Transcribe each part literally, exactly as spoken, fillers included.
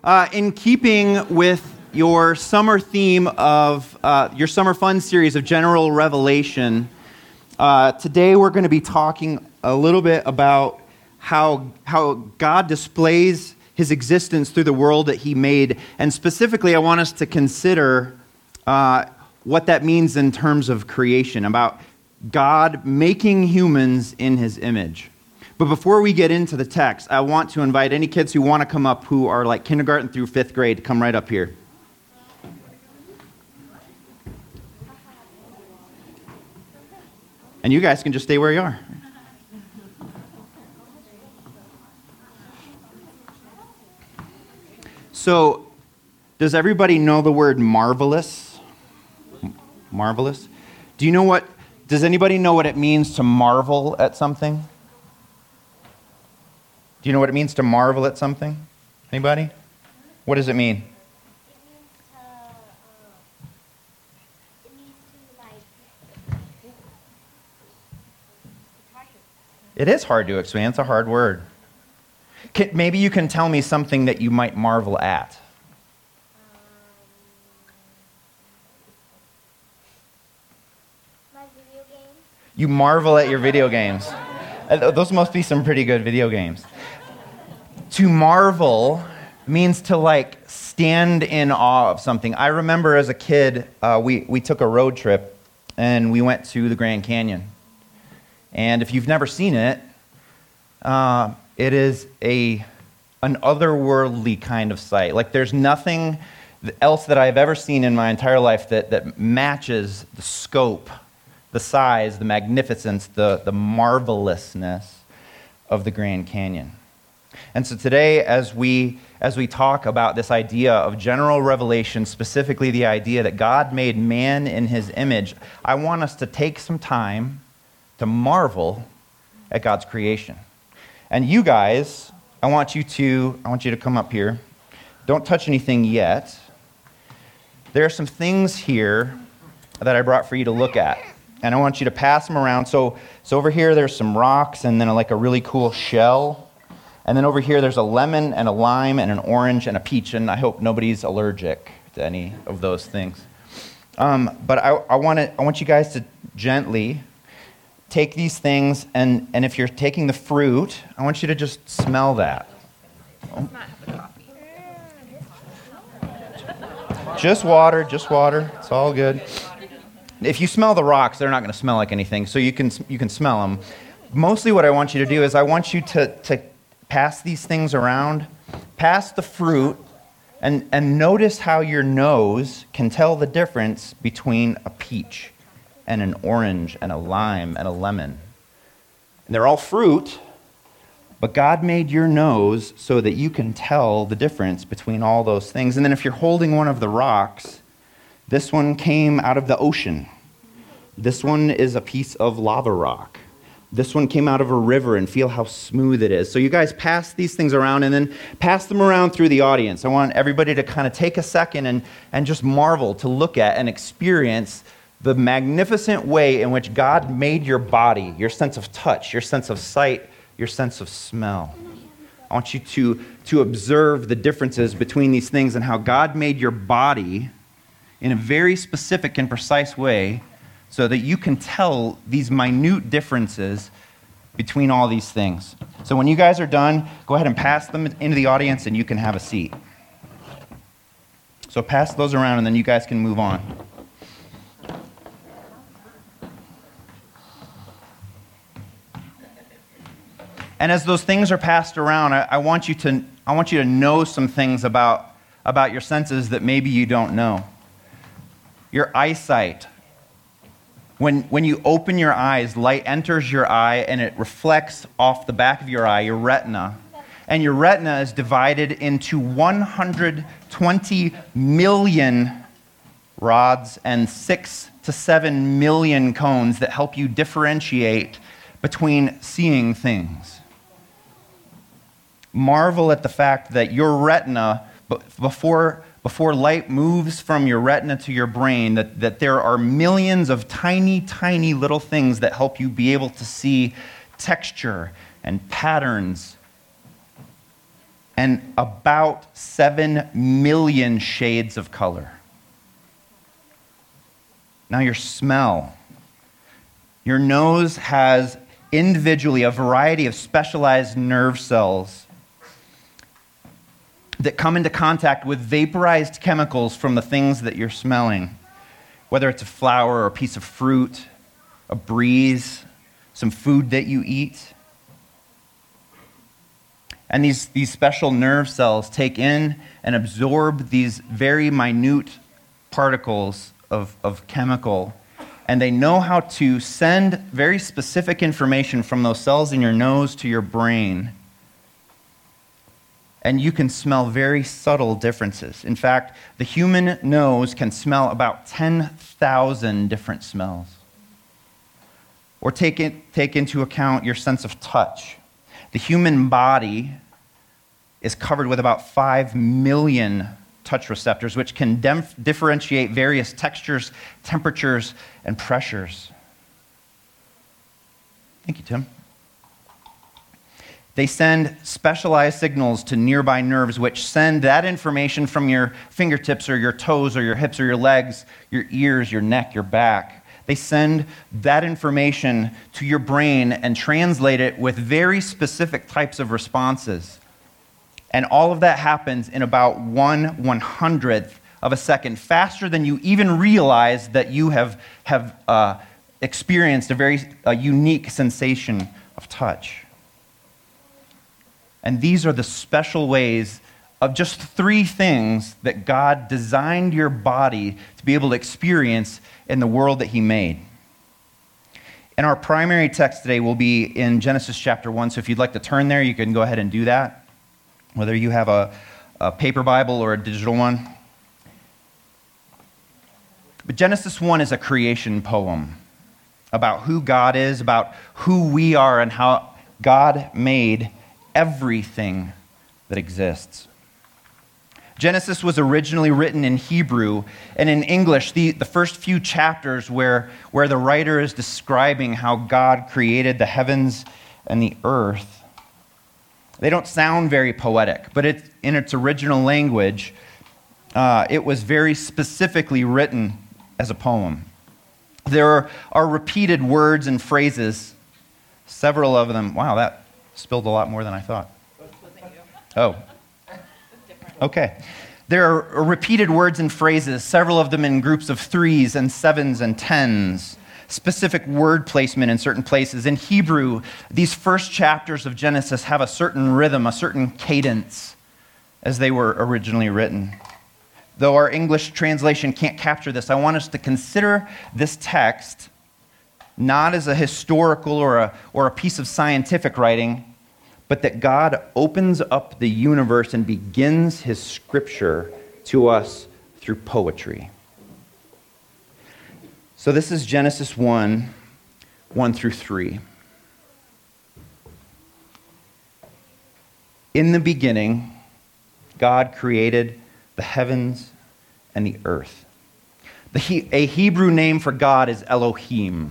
Uh, in keeping with your summer theme of uh, your summer fun series of general revelation, uh, today we're going to be talking a little bit about how how God displays his existence through the world that he made. And specifically, I want us to consider uh, what that means in terms of creation, about God making humans in his image. But before we get into the text, I want to invite any kids who want to come up who are like kindergarten through fifth grade to come right up here. And you guys can just stay where you are. So, does everybody know the word marvelous? Marvelous? Do you know what, does anybody know what it means to marvel at something? Do you know what it means to marvel at something? Anybody? What does it mean? It means to, uh, it means to, like, It is hard to explain. It's a hard word. Can, maybe you can tell me something that you might marvel at. my video games. You marvel at your video games. Uh, Those must be some pretty good video games. To marvel means to like stand in awe of something. I remember as a kid, uh, we, we took a road trip and we went to the Grand Canyon. And if you've never seen it, uh, it is a an otherworldly kind of sight. Like there's nothing else that I've ever seen in my entire life that, that matches the scope, the size, the magnificence, the, the marvelousness of the Grand Canyon. And so today, as we as we talk about this idea of general revelation, specifically the idea that God made man in his image, I want us to take some time to marvel at God's creation. And you guys, I want you to I want you to come up here. Don't touch anything yet. There are some things here that I brought for you to look at. And I want you to pass them around. So, so over here, there's some rocks and then like a really cool shell. And then over here, there's a lemon and a lime and an orange and a peach. And I hope nobody's allergic to any of those things. Um, but I, I, wanna, I want you guys to gently take these things. And, and if you're taking the fruit, I want you to just smell that. Oh. Just water, just water. It's all good. If you smell the rocks, they're not going to smell like anything, so you can you can smell them. Mostly what I want you to do is I want you to, to pass these things around, pass the fruit, and, and notice how your nose can tell the difference between a peach and an orange and a lime and a lemon. And they're all fruit, but God made your nose so that you can tell the difference between all those things. And then if you're holding one of the rocks, this one came out of the ocean. This one is a piece of lava rock. This one came out of a river, and feel how smooth it is. So you guys pass these things around and then pass them around through the audience. I want everybody to kind of take a second and, and just marvel, to look at and experience the magnificent way in which God made your body, your sense of touch, your sense of sight, your sense of smell. I want you to, to observe the differences between these things and how God made your body in a very specific and precise way so that you can tell these minute differences between all these things. So when you guys are done, go ahead and pass them into the audience and you can have a seat. So pass those around and then you guys can move on. And as those things are passed around, I, I want you to I want you to know some things about, about your senses that maybe you don't know. Your eyesight. When, when you open your eyes, light enters your eye and it reflects off the back of your eye, your retina. And your retina is divided into one hundred twenty million rods and six to seven million cones that help you differentiate between seeing things. Marvel at the fact that your retina, before Before light moves from your retina to your brain, that, that there are millions of tiny, tiny little things that help you be able to see texture and patterns and about seven million shades of color. Now, your smell. Your nose has individually a variety of specialized nerve cells that come into contact with vaporized chemicals from the things that you're smelling, whether it's a flower or a piece of fruit, a breeze, some food that you eat. And these, these special nerve cells take in and absorb these very minute particles of, of chemical, and they know how to send very specific information from those cells in your nose to your brain. And you can smell very subtle differences. In fact, the human nose can smell about ten thousand different smells. Or take, it, take into account your sense of touch. The human body is covered with about five million touch receptors, which can dif- differentiate various textures, temperatures, and pressures. Thank you, Tim. They send specialized signals to nearby nerves, which send that information from your fingertips or your toes or your hips or your legs, your ears, your neck, your back. They send that information to your brain and translate it with very specific types of responses. And all of that happens in about one one-hundredth of a second, faster than you even realize that you have, have uh, experienced a very a unique sensation of touch. And these are the special ways of just three things that God designed your body to be able to experience in the world that he made. And our primary text today will be in Genesis chapter one, so if you'd like to turn there, you can go ahead and do that, whether you have a, a paper Bible or a digital one. But Genesis one is a creation poem about who God is, about who we are, and how God made everything that exists. Genesis was originally written in Hebrew, and in English, the, the first few chapters where, where the writer is describing how God created the heavens and the earth, they don't sound very poetic, but it, in its original language, uh, it was very specifically written as a poem. There are, are repeated words and phrases, several of them. Wow, that spilled a lot more than I thought. Oh. Okay. There are repeated words and phrases, several of them in groups of threes and sevens and tens, specific word placement in certain places. In Hebrew, these first chapters of Genesis have a certain rhythm, a certain cadence as they were originally written. Though our English translation can't capture this, I want us to consider this text not as a historical or a, or a piece of scientific writing, but that God opens up the universe and begins his scripture to us through poetry. So this is Genesis one, one through three. In the beginning, God created the heavens and the earth. The he- a Hebrew name for God is Elohim.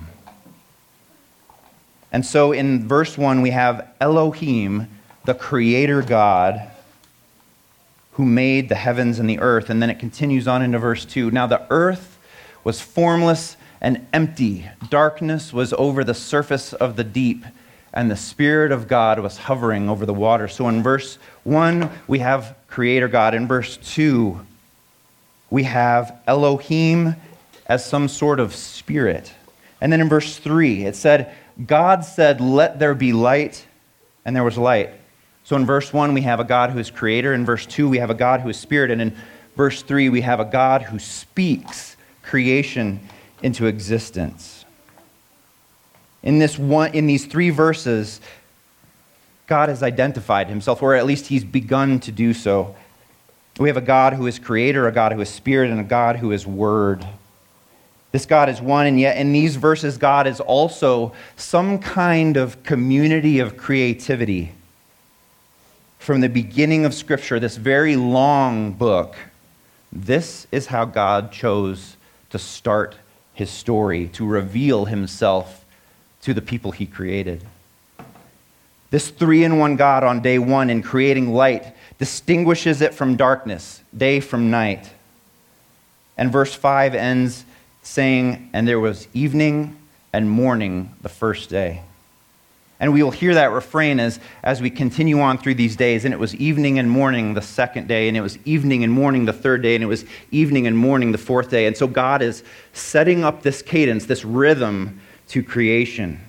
And so in verse one, we have Elohim, the creator God, who made the heavens and the earth. And then it continues on into verse two. Now the earth was formless and empty. Darkness was over the surface of the deep, and the Spirit of God was hovering over the water. So in verse one, we have creator God. In verse two, we have Elohim as some sort of spirit. And then in verse three, it said, God said, "Let there be light," and there was light. So in verse one, we have a God who is creator. In verse two, we have a God who is spirit. And in verse three, we have a God who speaks creation into existence. In this one, in these three verses, God has identified himself, or at least he's begun to do so. We have a God who is creator, a God who is spirit, and a God who is word. This God is one, and yet in these verses, God is also some kind of community of creativity. From the beginning of Scripture, this very long book, this is how God chose to start his story, to reveal himself to the people he created. This three-in-one God on day one in creating light distinguishes it from darkness, day from night. And verse five ends saying, and there was evening and morning the first day. And we will hear that refrain as, as we continue on through these days. And it was evening and morning the second day, and it was evening and morning the third day, and it was evening and morning the fourth day. And so God is setting up this cadence, this rhythm to creation.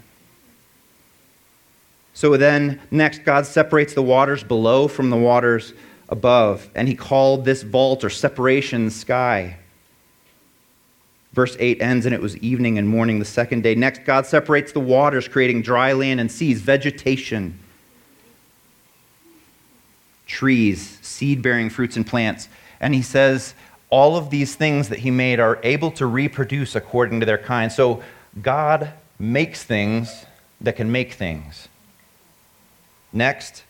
So then, next, God separates the waters below from the waters above, and he called this vault or separation sky. Verse eight ends, and it was evening and morning the second day. Next, God separates the waters, creating dry land and seas, vegetation, trees, seed-bearing fruits and plants. And he says all of these things that he made are able to reproduce according to their kind. So God makes things that can make things. Next,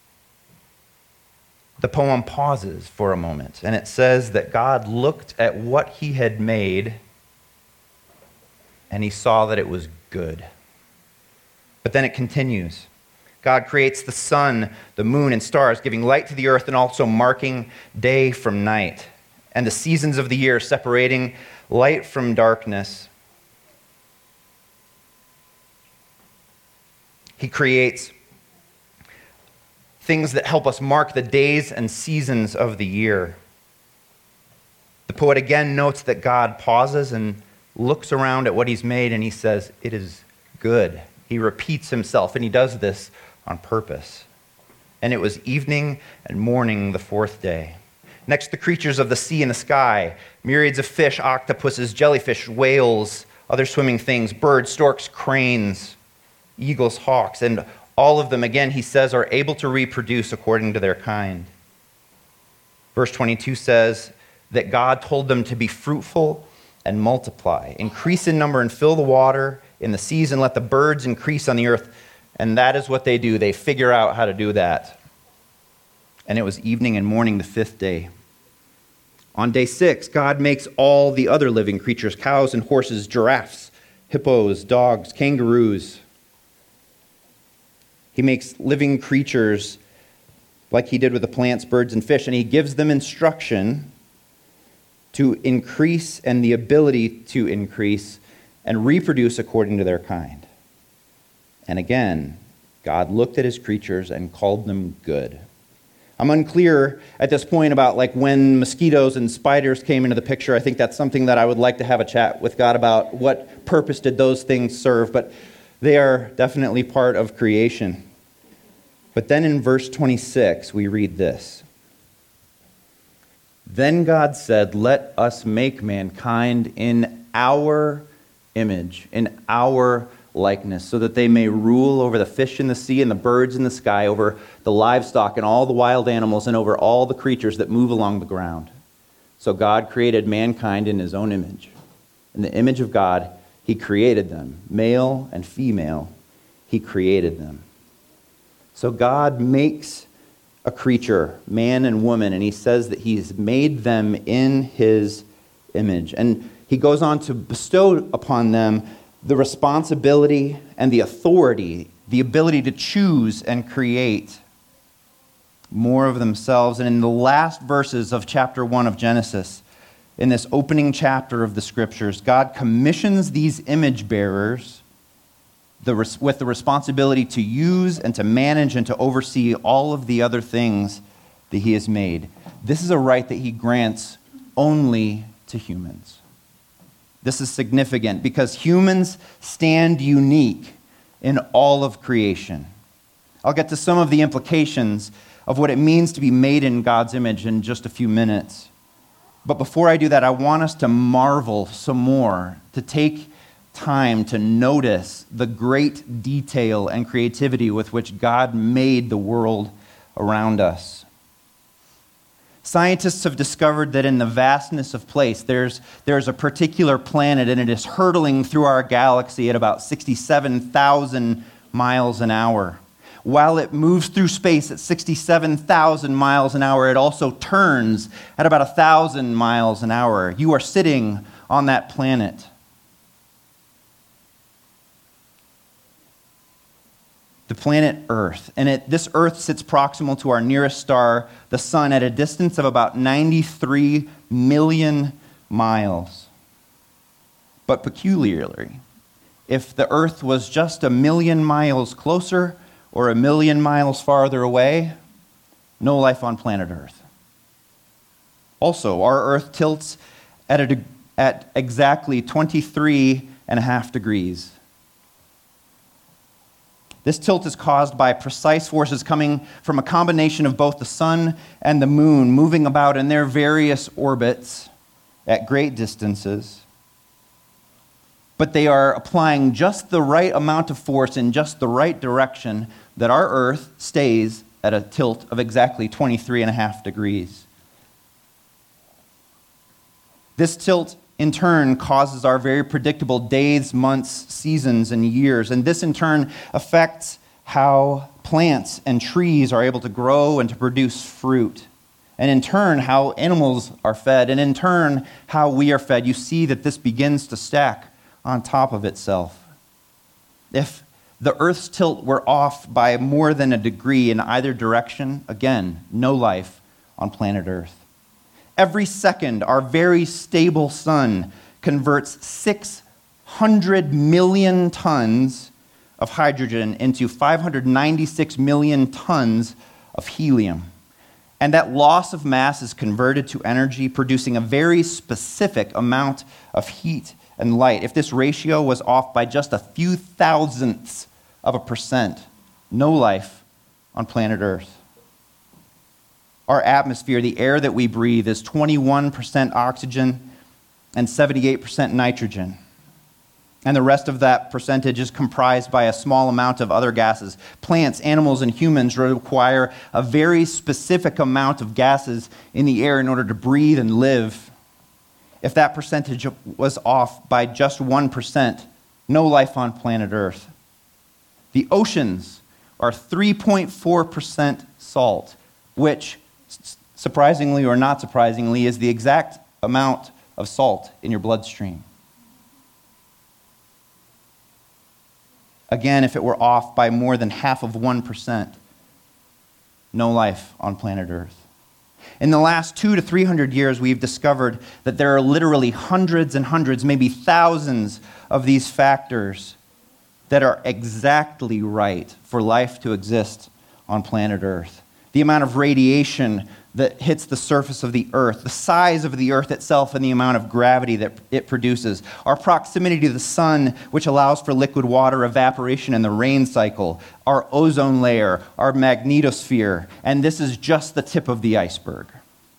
the poem pauses for a moment, and it says that God looked at what he had made, and he saw that it was good. But then it continues. God creates the sun, the moon, and stars, giving light to the earth and also marking day from night, and the seasons of the year, separating light from darkness. He creates things that help us mark the days and seasons of the year. The poet again notes that God pauses and looks around at what he's made and he says, it is good. He repeats himself, and he does this on purpose. And it was evening and morning the fourth day. Next, the creatures of the sea and the sky, myriads of fish, octopuses, jellyfish, whales, other swimming things, birds, storks, cranes, eagles, hawks, and all of them, again, he says, are able to reproduce according to their kind. Verse twenty-two says that God told them to be fruitful and multiply, increase in number and fill the water in the seas, and let the birds increase on the earth. And that is what they do. They figure out how to do that. And it was evening and morning the fifth day. On day six, God makes all the other living creatures, cows and horses, giraffes, hippos, dogs, kangaroos. He makes living creatures like he did with the plants, birds, and fish, and he gives them instruction to increase and the ability to increase and reproduce according to their kind. And again, God looked at his creatures and called them good. I'm unclear at this point about like when mosquitoes and spiders came into the picture. I think that's something that I would like to have a chat with God about. What purpose did those things serve? But they are definitely part of creation. But then in verse twenty-six, we read this. Then God said, let us make mankind in our image, in our likeness, so that they may rule over the fish in the sea and the birds in the sky, over the livestock and all the wild animals, and over all the creatures that move along the ground. So God created mankind in his own image. In the image of God, he created them. Male and female, he created them. So God makes a creature, man and woman, and he says that he's made them in his image. And he goes on to bestow upon them the responsibility and the authority, the ability to choose and create more of themselves. And in the last verses of chapter one of Genesis, in this opening chapter of the scriptures, God commissions these image bearers the, with the responsibility to use and to manage and to oversee all of the other things that he has made. This is a right that he grants only to humans. This is significant because humans stand unique in all of creation. I'll get to some of the implications of what it means to be made in God's image in just a few minutes. But before I do that, I want us to marvel some more, to take time to notice the great detail and creativity with which God made the world around us. Scientists have discovered that in the vastness of place, there's, there's a particular planet, and it is hurtling through our galaxy at about sixty-seven thousand miles an hour. While it moves through space at sixty-seven thousand miles an hour, it also turns at about one thousand miles an hour. You are sitting on that planet. the planet Earth. And it, this Earth sits proximal to our nearest star, the sun, at a distance of about ninety-three million miles. But peculiarly, if the Earth was just a million miles closer or a million miles farther away, no life on planet Earth. Also, our Earth tilts at, a, at exactly twenty-three and a half degrees. This tilt is caused by precise forces coming from a combination of both the sun and the moon moving about in their various orbits at great distances. But they are applying just the right amount of force in just the right direction that our Earth stays at a tilt of exactly twenty-three and a half degrees. This tilt, in turn, causes our very predictable days, months, seasons, and years. And this, in turn, affects how plants and trees are able to grow and to produce fruit. And in turn, how animals are fed. And in turn, how we are fed. You see that this begins to stack on top of itself. If the Earth's tilt were off by more than a degree in either direction, again, no life on planet Earth. Every second, our very stable sun converts six hundred million tons of hydrogen into five hundred ninety-six million tons of helium. And that loss of mass is converted to energy, producing a very specific amount of heat and light. If this ratio was off by just a few thousandths of a percent, no life on planet Earth. Our atmosphere, the air that we breathe, is twenty-one percent oxygen and seventy-eight percent nitrogen. And the rest of that percentage is comprised by a small amount of other gases. Plants, animals, and humans require a very specific amount of gases in the air in order to breathe and live. If that percentage was off by just one percent, no life on planet Earth. The oceans are three point four percent salt, which, surprisingly or not surprisingly, is the exact amount of salt in your bloodstream. Again, if it were off by more than half of one percent, no life on planet Earth. In the last two to three hundred years, we've discovered that there are literally hundreds and hundreds, maybe thousands of these factors that are exactly right for life to exist on planet Earth. The amount of radiation that hits the surface of the Earth, the size of the Earth itself, and the amount of gravity that it produces, our proximity to the sun, which allows for liquid water evaporation and the rain cycle, our ozone layer, our magnetosphere, and this is just the tip of the iceberg.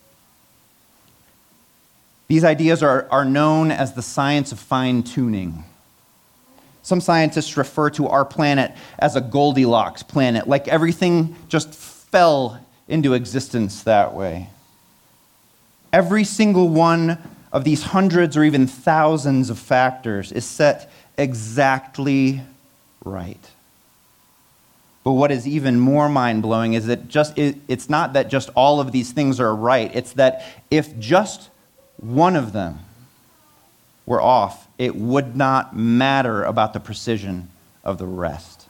These ideas are, are known as the science of fine-tuning. Some scientists refer to our planet as a Goldilocks planet, like everything just fell into existence that way. Every single one of these hundreds or even thousands of factors is set exactly right. But what is even more mind-blowing is that just it, it's not that just all of these things are right. It's that if just one of them were off, it would not matter about the precision of the rest.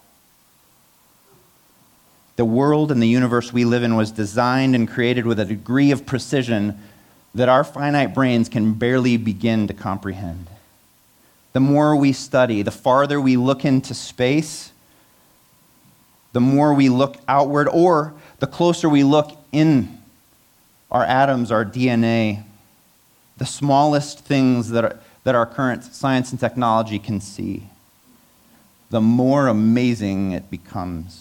The world and the universe we live in was designed and created with a degree of precision that our finite brains can barely begin to comprehend. The more we study, the farther we look into space, the more we look outward, or the closer we look in our atoms, our D N A, the smallest things that are, that our current science and technology can see, the more amazing it becomes.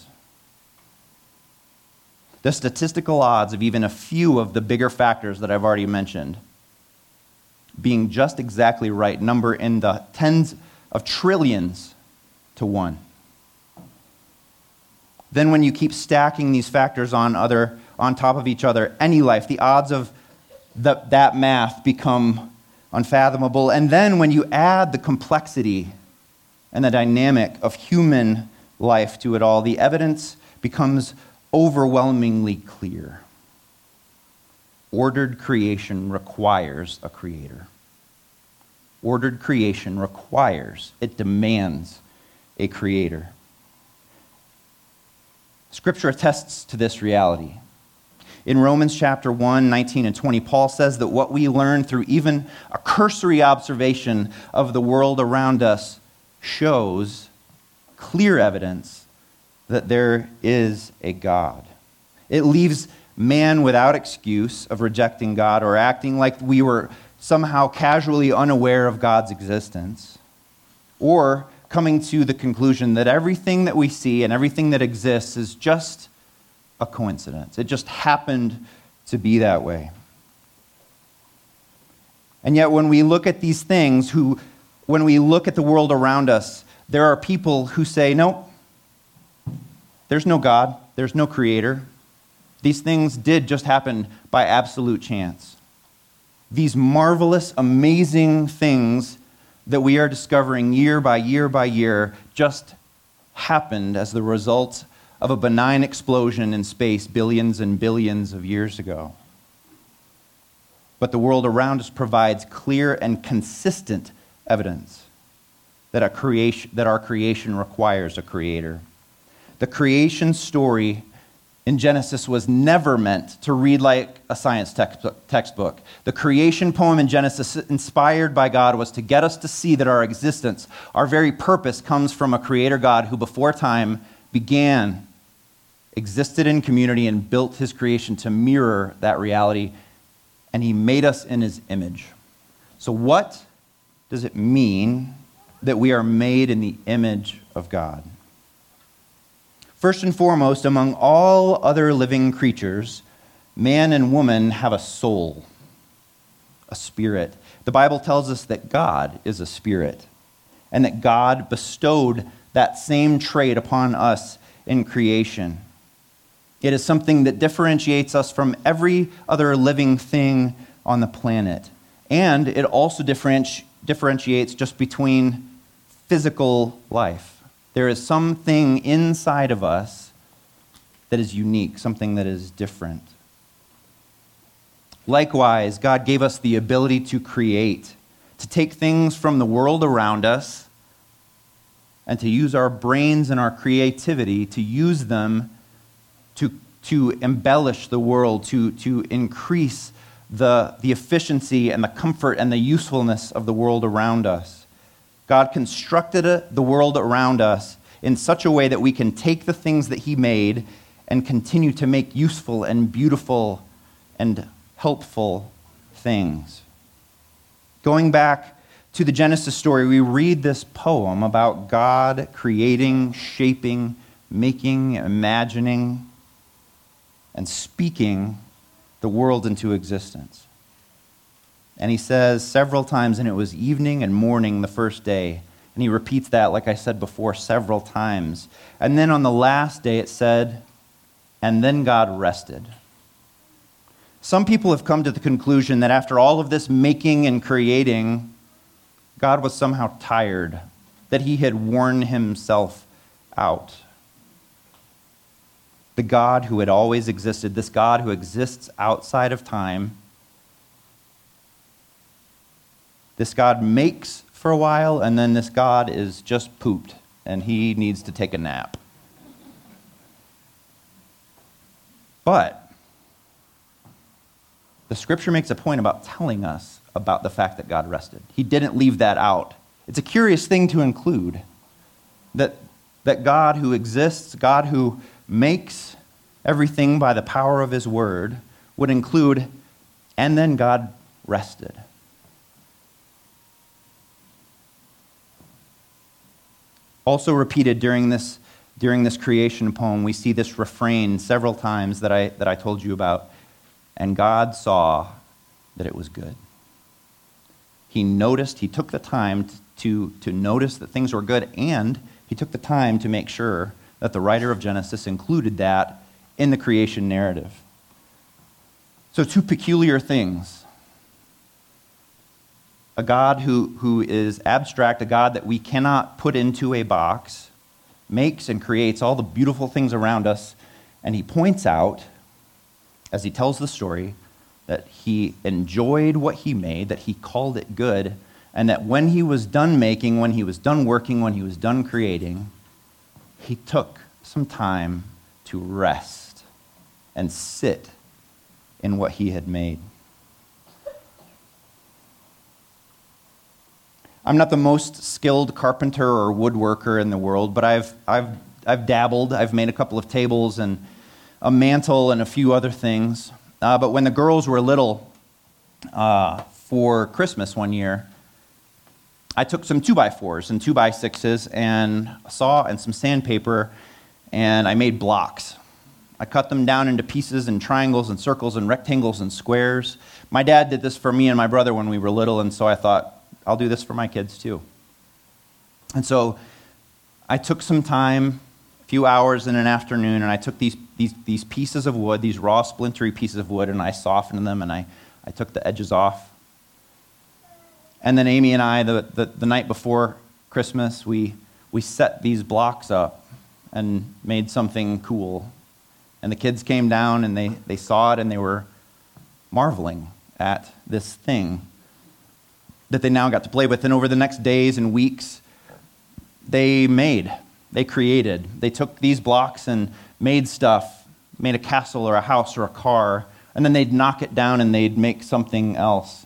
The statistical odds of even a few of the bigger factors that I've already mentioned being just exactly right number in the tens of trillions to one. Then when you keep stacking these factors on other on top of each other, any life, the odds of the, that math become unfathomable. And then when you add the complexity and the dynamic of human life to it all, the evidence becomes overwhelmingly clear. Ordered creation requires a creator. Ordered creation requires, it demands a creator. Scripture attests to this reality. In Romans chapter one, nineteen and twenty, Paul says that what we learn through even a cursory observation of the world around us shows clear evidence that there is a God. It leaves man without excuse of rejecting God or acting like we were somehow casually unaware of God's existence, or coming to the conclusion that everything that we see and everything that exists is just a coincidence. It just happened to be that way. And yet when we look at these things, who, when we look at the world around us, there are people who say, no, there's no God, there's no creator. These things did just happen by absolute chance. These marvelous, amazing things that we are discovering year by year by year just happened as the result of a benign explosion in space billions and billions of years ago. But the world around us provides clear and consistent evidence that, a creation, that our creation requires a creator. The creation story in Genesis was never meant to read like a science textbook. The creation poem in Genesis, inspired by God, was to get us to see that our existence, our very purpose, comes from a creator God who before time began, existed in community, and built his creation to mirror that reality, and he made us in his image. So what does it mean that we are made in the image of God? First and foremost, among all other living creatures, man and woman have a soul, a spirit. The Bible tells us that God is a spirit, and that God bestowed that same trait upon us in creation. It is something that differentiates us from every other living thing on the planet. And it also differenti- differentiates just between physical life. There is something inside of us that is unique, something that is different. Likewise, God gave us the ability to create, to take things from the world around us and to use our brains and our creativity to use them to, to embellish the world, to, to increase the, the efficiency and the comfort and the usefulness of the world around us. God constructed the world around us in such a way that we can take the things that he made and continue to make useful and beautiful and helpful things. Going back to the Genesis story, we read this poem about God creating, shaping, making, imagining, and speaking the world into existence. And he says several times, and it was evening and morning the first day. And he repeats that, like I said before, several times. And then on the last day it said, and then God rested. Some people have come to the conclusion that after all of this making and creating, God was somehow tired, that he had worn himself out. The God who had always existed, this God who exists outside of time, this God makes for a while, and then this God is just pooped, and he needs to take a nap. But the scripture makes a point about telling us about the fact that God rested. He didn't leave that out. It's a curious thing to include, that, that God who exists, God who makes everything by the power of his word, would include, and then God rested. Also repeated during this, during this creation poem, we see this refrain several times that I, that I told you about. And God saw that it was good. He noticed, he took the time to, to, to notice that things were good, and he took the time to make sure that the writer of Genesis included that in the creation narrative. So two peculiar things. A God who, who is abstract, a God that we cannot put into a box, makes and creates all the beautiful things around us, and he points out, as he tells the story, that he enjoyed what he made, that he called it good, and that when he was done making, when he was done working, when he was done creating, he took some time to rest and sit in what he had made. I'm not the most skilled carpenter or woodworker in the world, but I've, I've, I've dabbled. I've made a couple of tables and a mantle and a few other things. Uh, but when the girls were little, uh, for Christmas one year, I took some two by fours and two by sixes and a saw and some sandpaper, and I made blocks. I cut them down into pieces and triangles and circles and rectangles and squares. My dad did this for me and my brother when we were little, and so I thought, I'll do this for my kids too. And so I took some time, a few hours in an afternoon, and I took these, these, these pieces of wood, these raw splintery pieces of wood, and I softened them, and I, I took the edges off. And then Amy and I, the, the, the night before Christmas, we, we set these blocks up and made something cool. And the kids came down, and they, they saw it, and they were marveling at this thing that they now got to play with. And over the next days and weeks, they made, they created. They took these blocks and made stuff, made a castle or a house or a car, and then they'd knock it down and they'd make something else.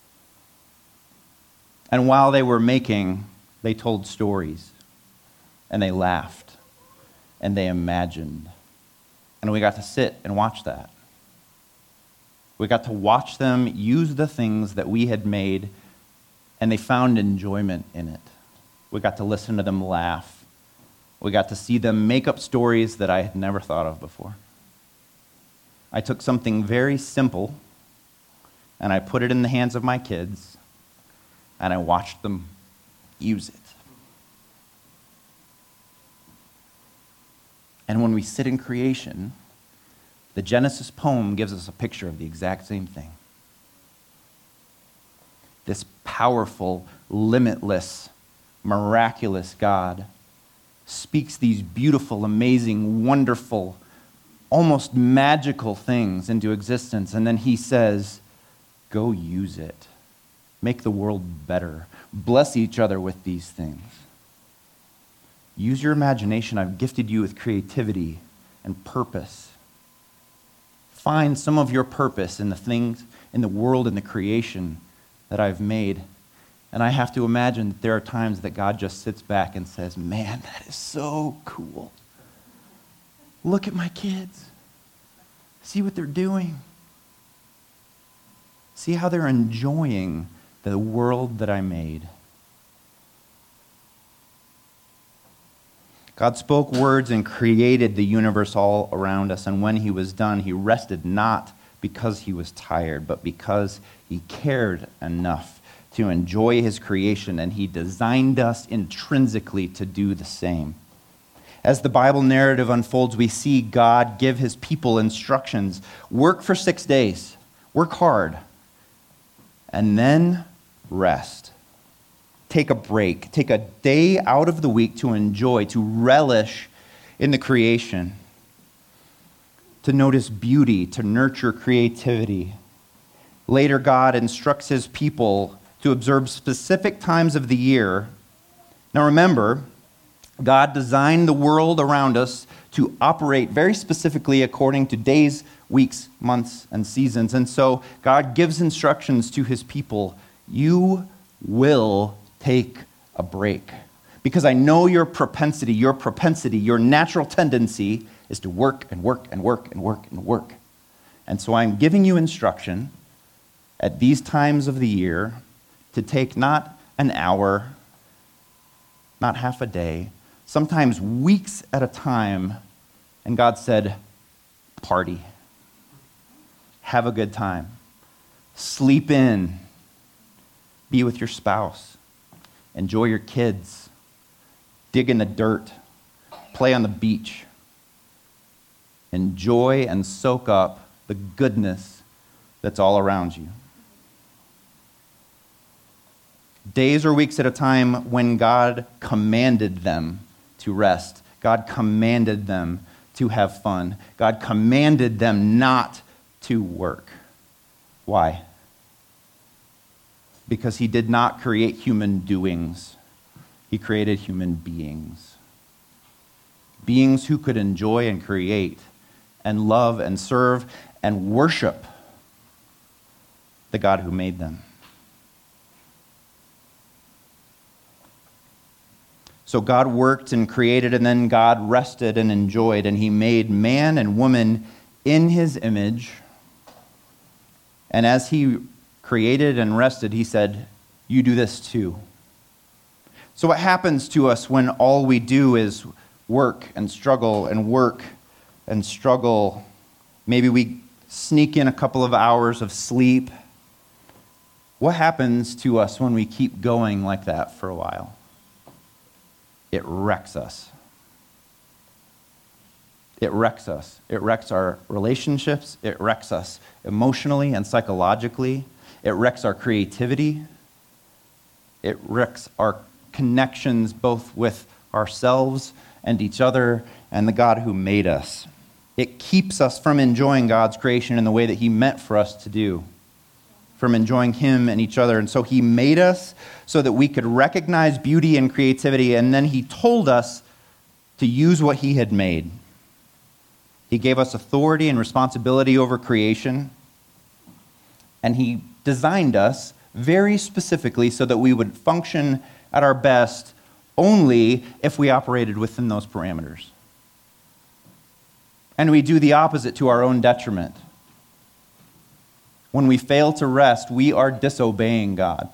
And while they were making, they told stories, and they laughed, and they imagined. And we got to sit and watch that. We got to watch them use the things that we had made, and they found enjoyment in it. We got to listen to them laugh. We got to see them make up stories that I had never thought of before. I took something very simple, and I put it in the hands of my kids, and I watched them use it. And when we sit in creation, the Genesis poem gives us a picture of the exact same thing. This powerful, limitless, miraculous God speaks these beautiful, amazing, wonderful, almost magical things into existence, and then he says, go use it. Make the world better. Bless each other with these things. Use your imagination. I've gifted you with creativity and purpose. Find some of your purpose in the things, in the world, in the creation that I've made. And I have to imagine that there are times that God just sits back and says, man, that is so cool. Look at my kids. See what they're doing. See how they're enjoying the world that I made. God spoke words and created the universe all around us, and when he was done, he rested not because he was tired, but because he cared enough to enjoy his creation, and he designed us intrinsically to do the same. As the Bible narrative unfolds, we see God give his people instructions. Work for six days. Work hard. And then rest. Take a break. Take a day out of the week to enjoy, to relish in the creation, to notice beauty, to nurture creativity. Later, God instructs his people to observe specific times of the year. Now remember, God designed the world around us to operate very specifically according to days, weeks, months, and seasons. And so God gives instructions to his people. You will take a break. Because I know your propensity, your propensity, your natural tendency is to work and work and work and work and work. And so I'm giving you instruction at these times of the year to take not an hour, not half a day, sometimes weeks at a time. And God said, party. Have a good time. Sleep in. Be with your spouse. Enjoy your kids. Dig in the dirt. Play on the beach. Enjoy and soak up the goodness that's all around you. Days or weeks at a time when God commanded them to rest. God commanded them to have fun. God commanded them not to work. Why? Because he did not create human doings. He created human beings. beings who could enjoy and create and love and serve and worship the God who made them. So God worked and created, and then God rested and enjoyed, and he made man and woman in his image. And as he created and rested, he said, you do this too. So what happens to us when all we do is work and struggle and work and struggle? Maybe we sneak in a couple of hours of sleep. What happens to us when we keep going like that for a while? It wrecks us. It wrecks us. It wrecks our relationships. It wrecks us emotionally and psychologically. It wrecks our creativity. It wrecks our connections both with ourselves and each other and the God who made us. It keeps us from enjoying God's creation in the way that he meant for us to do, from enjoying him and each other. And so he made us so that we could recognize beauty and creativity, and then he told us to use what he had made. He gave us authority and responsibility over creation, and he designed us very specifically so that we would function at our best only if we operated within those parameters. And we do the opposite to our own detriment. When we fail to rest, we are disobeying God.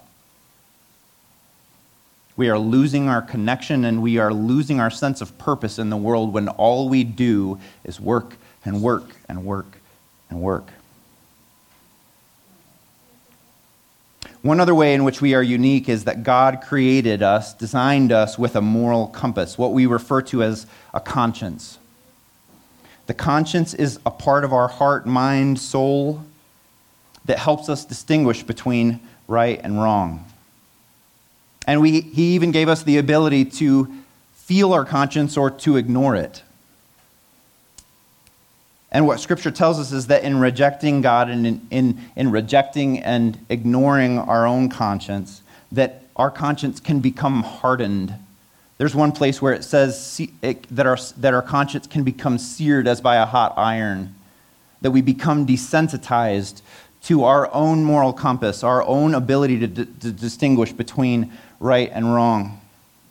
We are losing our connection, and we are losing our sense of purpose in the world when all we do is work and work and work and work. One other way in which we are unique is that God created us, designed us with a moral compass, what we refer to as a conscience. The conscience is a part of our heart, mind, soul that helps us distinguish between right and wrong. And we, he even gave us the ability to feel our conscience or to ignore it. And what Scripture tells us is that in rejecting God and in, in, in rejecting and ignoring our own conscience, that our conscience can become hardened. There's one place where it says that our, that our conscience can become seared as by a hot iron, that we become desensitized to our own moral compass, our own ability to, d- to distinguish between right and wrong.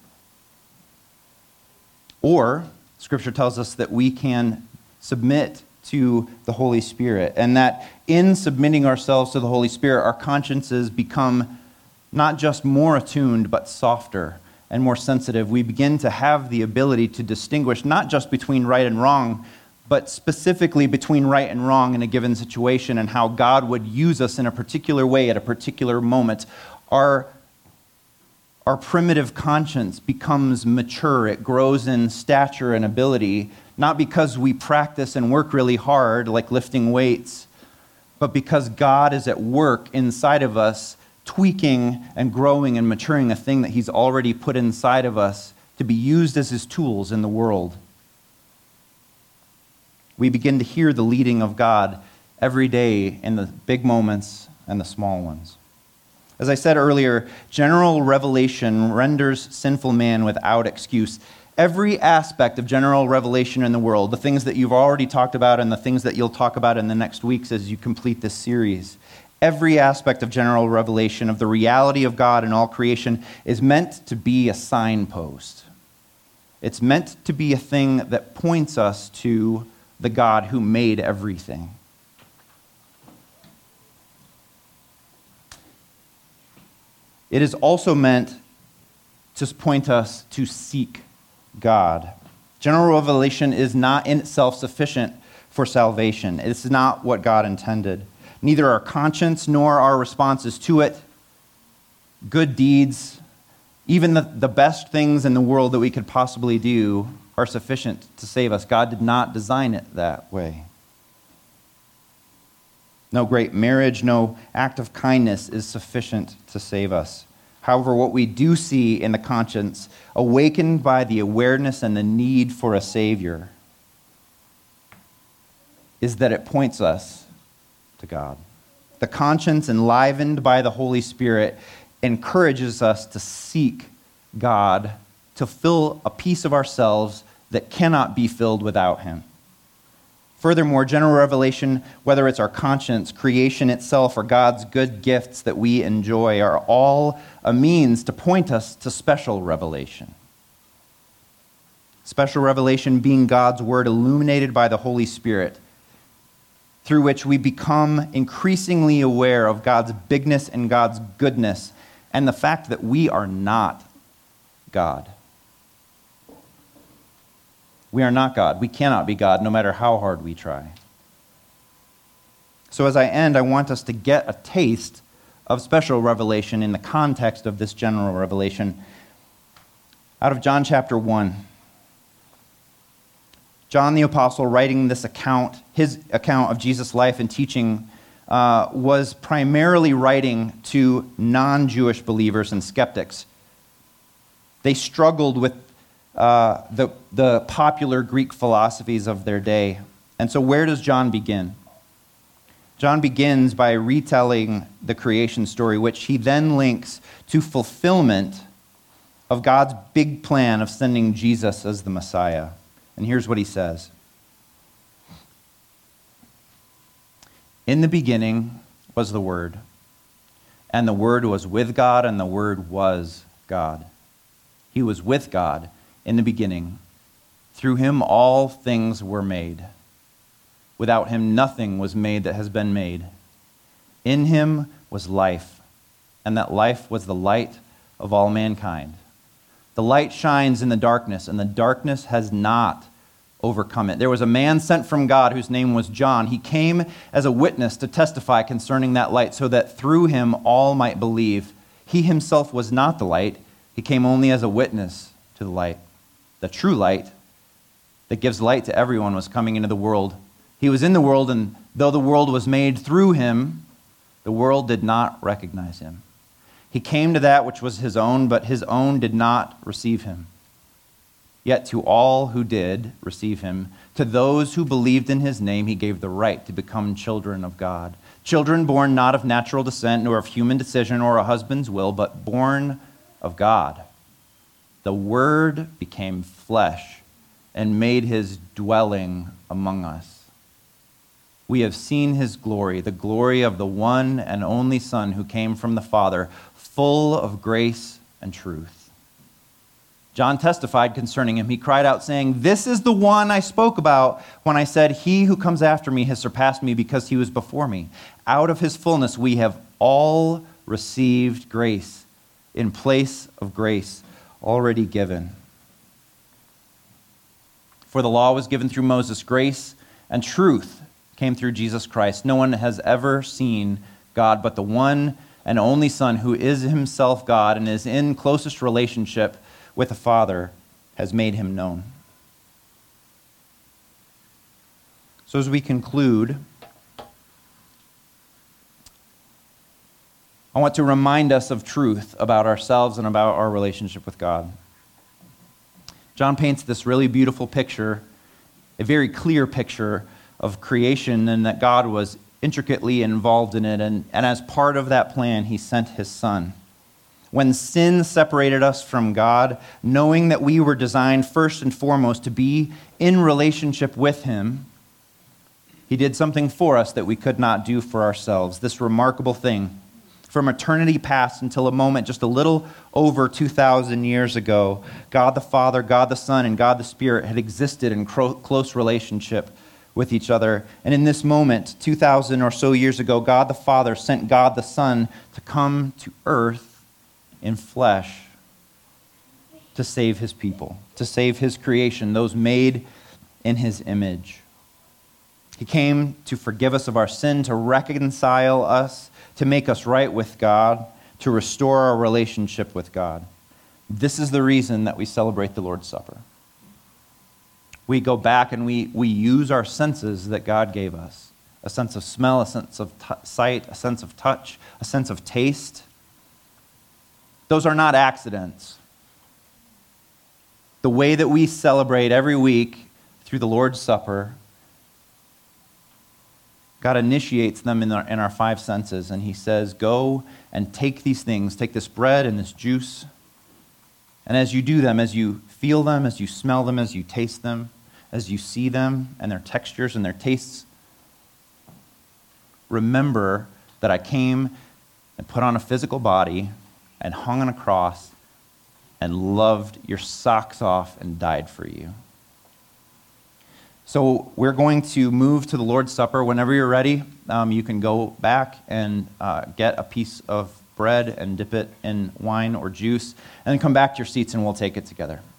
Or, Scripture tells us that we can submit to the Holy Spirit, and that in submitting ourselves to the Holy Spirit, our consciences become not just more attuned, but softer and more sensitive. We begin to have the ability to distinguish not just between right and wrong, but specifically between right and wrong in a given situation and how God would use us in a particular way at a particular moment. Our, our primitive conscience becomes mature. It grows in stature and ability, not because we practice and work really hard, like lifting weights, but because God is at work inside of us, tweaking and growing and maturing a thing that he's already put inside of us to be used as his tools in the world. We begin to hear the leading of God every day in the big moments and the small ones. As I said earlier, general revelation renders sinful man without excuse. Every aspect of general revelation in the world, the things that you've already talked about and the things that you'll talk about in the next weeks as you complete this series, every aspect of general revelation of the reality of God in all creation is meant to be a signpost. It's meant to be a thing that points us to the God who made everything. It is also meant to point us to seek God. General revelation is not in itself sufficient for salvation. It's not what God intended. Neither our conscience nor our responses to it, good deeds, even the, the best things in the world that we could possibly do are sufficient to save us. God did not design it that way. No great marriage, no act of kindness is sufficient to save us. However, what we do see in the conscience, awakened by the awareness and the need for a Savior, is that it points us to God. The conscience, enlivened by the Holy Spirit, encourages us to seek God, to fill a piece of ourselves that cannot be filled without him. Furthermore, general revelation, whether it's our conscience, creation itself, or God's good gifts that we enjoy, are all a means to point us to special revelation. Special revelation being God's word illuminated by the Holy Spirit, through which we become increasingly aware of God's bigness and God's goodness, and the fact that we are not God. We are not God. We cannot be God, no matter how hard we try. So as I end, I want us to get a taste of special revelation in the context of this general revelation out of John chapter one. John the Apostle, writing this account, his account of Jesus' life and teaching, uh, was primarily writing to non-Jewish believers and skeptics. They struggled with uh, the, the popular Greek philosophies of their day. And so where does John begin? John begins by retelling the creation story, which he then links to fulfillment of God's big plan of sending Jesus as the Messiah. And here's what he says. In the beginning was the Word, and the Word was with God, and the Word was God. He was with God in the beginning. Through him all things were made. Without him nothing was made that has been made. In him was life, and that life was the light of all mankind. The light shines in the darkness, and the darkness has not overcome it. There was a man sent from God whose name was John. He came as a witness to testify concerning that light, so that through him all might believe. He himself was not the light. He came only as a witness to the light. The true light that gives light to everyone was coming into the world. He was in the world, and though the world was made through him, the world did not recognize him. He came to that which was his own, but his own did not receive him. Yet to all who did receive him, to those who believed in his name, he gave the right to become children of God. Children born not of natural descent, nor of human decision or a husband's will, but born of God. The Word became flesh and made his dwelling among us. We have seen his glory, the glory of the one and only Son who came from the Father, full of grace and truth. John testified concerning him. He cried out, saying, "This is the one I spoke about when I said, 'He who comes after me has surpassed me because he was before me.' Out of his fullness we have all received grace in place of grace already given. For the law was given through Moses, grace and truth came through Jesus Christ. No one has ever seen God but the one and only Son, who is himself God and is in closest relationship with the Father, has made him known." So as we conclude, I want to remind us of truth about ourselves and about our relationship with God. John paints this really beautiful picture, a very clear picture of creation, and that God was intricately involved in it. And, and as part of that plan, he sent his Son. When sin separated us from God, knowing that we were designed first and foremost to be in relationship with him, he did something for us that we could not do for ourselves. This remarkable thing. From eternity past until a moment just a little over two thousand years ago, God the Father, God the Son, and God the Spirit had existed in cro- close relationship with each other. And in this moment, two thousand or so years ago, God the Father sent God the Son to come to earth in flesh to save his people, to save his creation, those made in his image. He came to forgive us of our sin, to reconcile us, to make us right with God, to restore our relationship with God. This is the reason that we celebrate the Lord's Supper. We go back and we, we use our senses that God gave us. A sense of smell, a sense of t- sight, a sense of touch, a sense of taste. Those are not accidents. The way that we celebrate every week through the Lord's Supper, God initiates them in our, in our five senses, and he says, go and take these things, take this bread and this juice, and as you do them, as you feel them, as you smell them, as you taste them, as you see them and their textures and their tastes, remember that I came and put on a physical body and hung on a cross and loved your socks off and died for you. So we're going to move to the Lord's Supper. Whenever you're ready, um, you can go back and uh, get a piece of bread and dip it in wine or juice, and then come back to your seats and we'll take it together.